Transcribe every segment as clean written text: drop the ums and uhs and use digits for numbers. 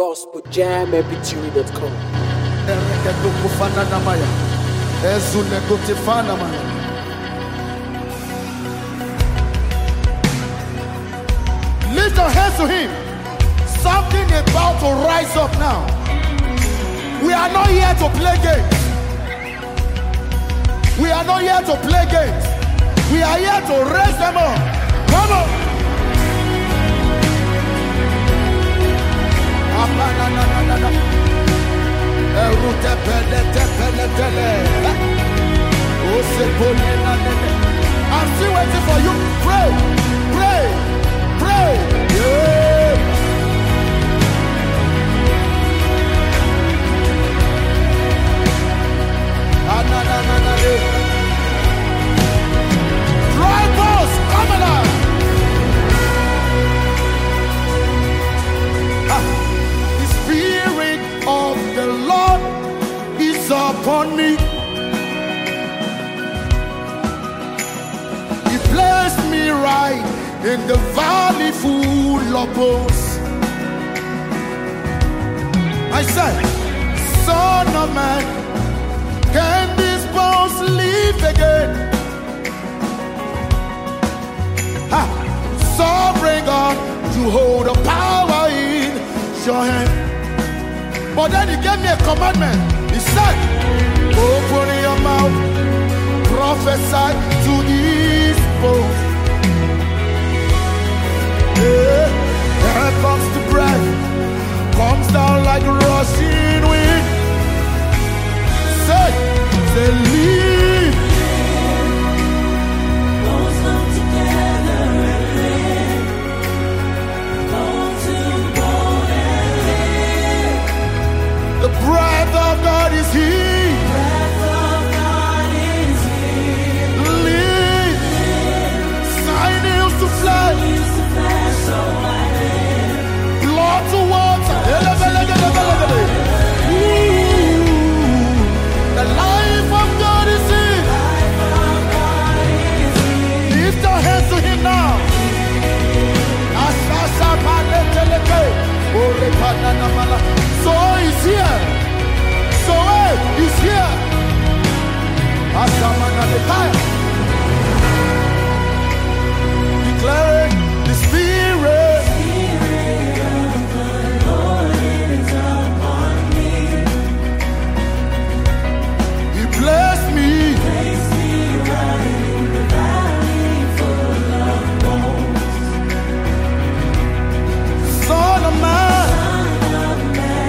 gospeljammpg.com. Lift your hands to him. Something about to rise up now. We are not here to play games. We are not here to play games. We are here to raise them up. Come on. I'm still waiting for you. Pray, pray, pray. Yeah. Dry bones, come alive. The Spirit of the Lord is upon me. He placed me right in the valley full of bones. I said, Son of man, can these bones live again? Sovereign God, you hold the power in your hand. But then he gave me a commandment. He said, open your mouth, prophesy to these bones. Yeah, here comes the breath, comes down like rushing wind. Say, leave. Bones come together and live. Bone to bone and live. The breath of God is here. Breath of God is here. Live. Sign used to fly. Used to flash, so I live. Blood to water. The life of God is here. Life of God is here. Lift your hands to him now. So he's here. So he's here. Declaring the Spirit. Spirit of the Lord is upon me. He blessed me. Place me right in the valley full of bones. Son of man. Son of man,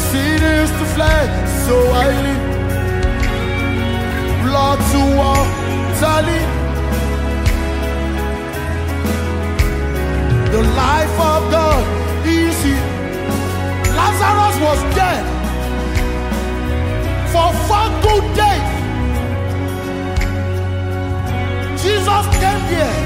cities to fly, so I live. Blood to water, the life of God is here. Lazarus was dead for 4 good days. Jesus came here.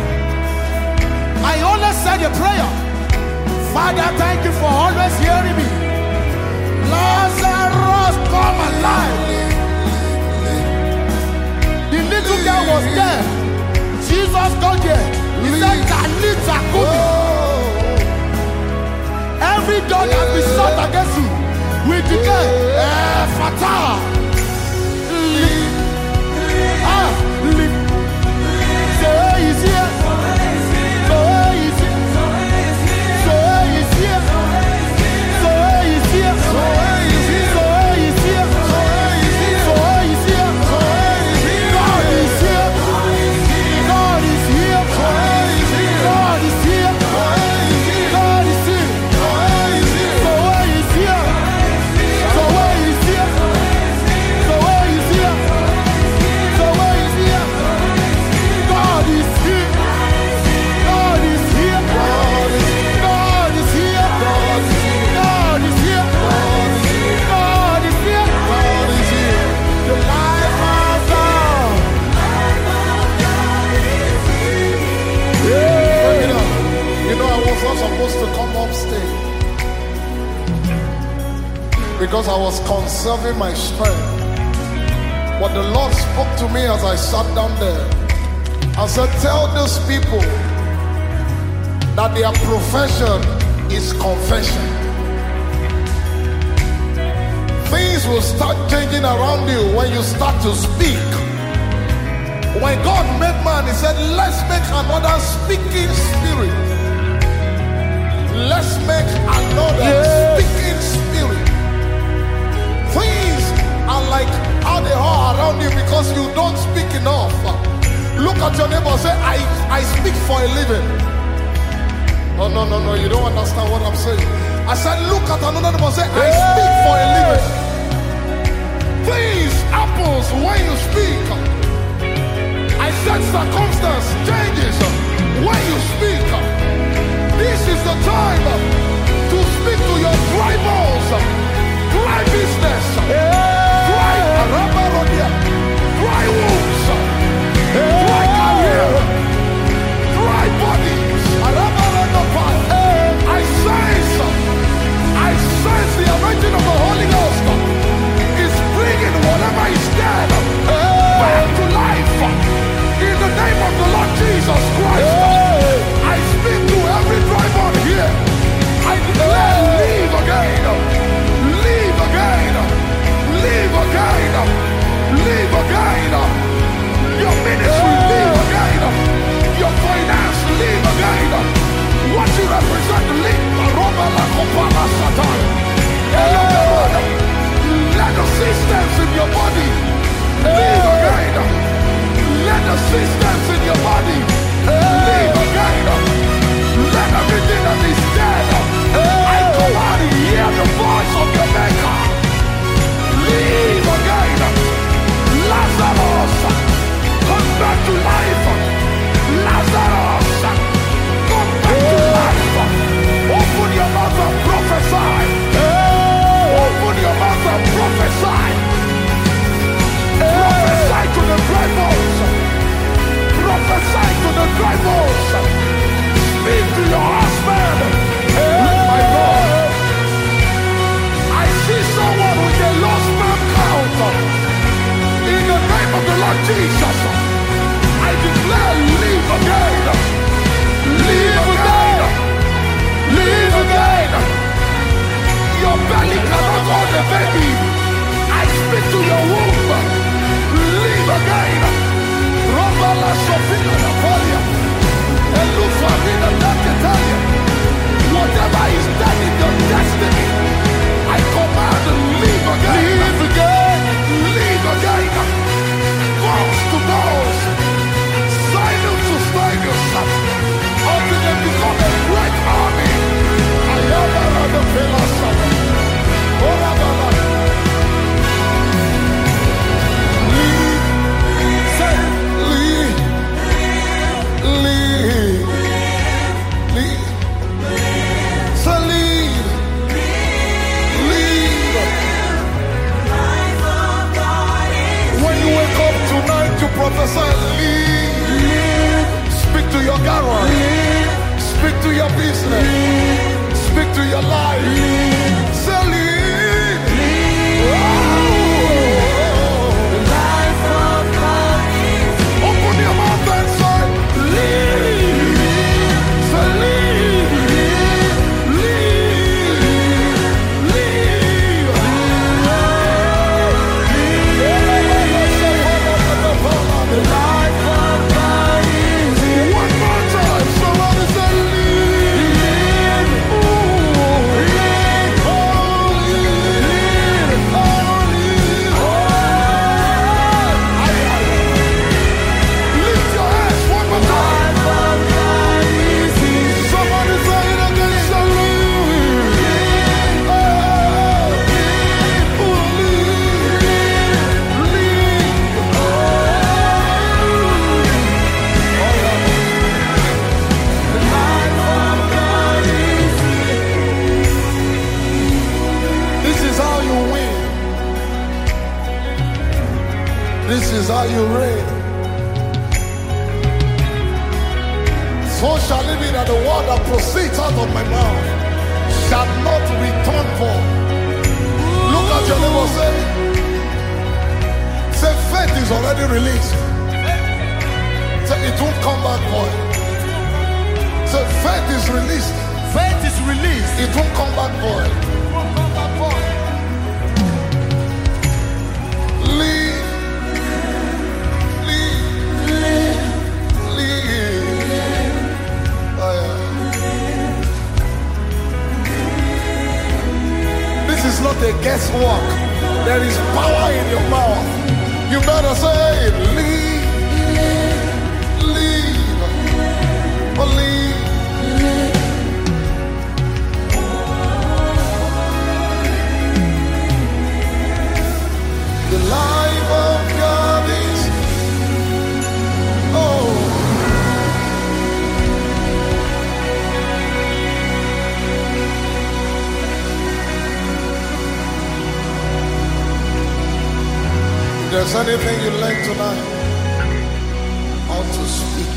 I always said a prayer. Father, thank you for always hearing me. Lazarus, come alive. The little girl was there. Jesus got there. He said, Talita Kumi. Every door that be shut against you, we declare, Fatah. Live. Live. So he's here. So he's here. So he's here. So he's here. So he's here. So he's here. So he's here. God is here. God is here. God is here. God is here. So he's here. So he's here. So he's here. So he's here. God is here. God is here. God is here. God is here. God is here. God is here. God is here. The life of God. Bring it up. You know, I was not supposed to come up stage because I was conserving my strength. But the Lord spoke to me as I sat down there. I said, tell these people that their profession is confession. Things will start changing around you when you start to speak. When God made man, he said, let's make another speaking spirit. Let's make another speaking spirit. Things are like how they are around you because you don't speak enough. Look at your neighbor and say, I speak for a living. Oh, no, you don't understand what I'm saying. I said, look at another neighbor and say, I speak for a living. Things happens when you speak. I said circumstance changes when you speak. This is the time to speak to your dry bones, dry business, dry arabarodia, dry wounds, dry career, dry bodies. I sense the anointing of the Holy Ghost is bringing whatever is dead back to life. In the name of the Lord Jesus Christ, I speak to every dry bone here. I declare, live again, live again, live again, live again. Your ministry, live again. Your finance, live again. What you represent, live. Let the systems in your body live again. Let the systems in your body live again. Let everything that is dead, I command to hear the voice of your maker. Live again. Lazarus, come back to life. Lazarus, come back to life. Open your mouth and prophesy. Open your mouth and prophesy. Prophesy to the dry bones. Prophesy to the dry bones. Speak to your husband. My God, I see someone with a lost man count. In the name of the Lord Jesus, I declare, live again. Live again. Live again. Your belly cannot hold a baby. I speak to your womb. Live again. Robala Sofina Napoleon. And Lufarina Naketalia. Whatever is dead in your destiny, I command, live again. Live again. Live again. Bones to bones. Sinus to sinus. Until they become a great army. I am the philosopher. Oh, Speak to your business. Speak to your life. Say lead. Life of God is Open your mouth and say lead. Say lead. This is how you reign. So shall it be that the word that proceeds out of my mouth shall not return void. Look at your neighbor, say faith is already released. Say it won't come back void. Say faith is released. Faith is released. It won't come back void. Lead. This is not a guesswork. There is power in your mouth. You better say it. Lead. Lead. The life of God is If there's anything you learned tonight, how to speak.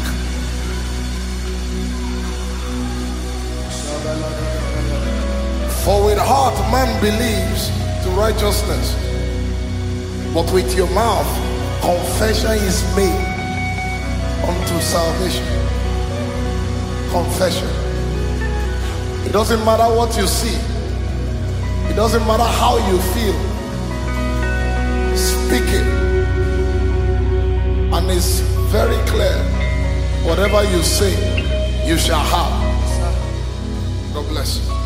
For with heart man believes to righteousness, but with your mouth confession is made unto salvation. Confession. It doesn't matter what you see. It doesn't matter how you feel. Speak it. And it's very clear. Whatever you say, you shall have. God bless you.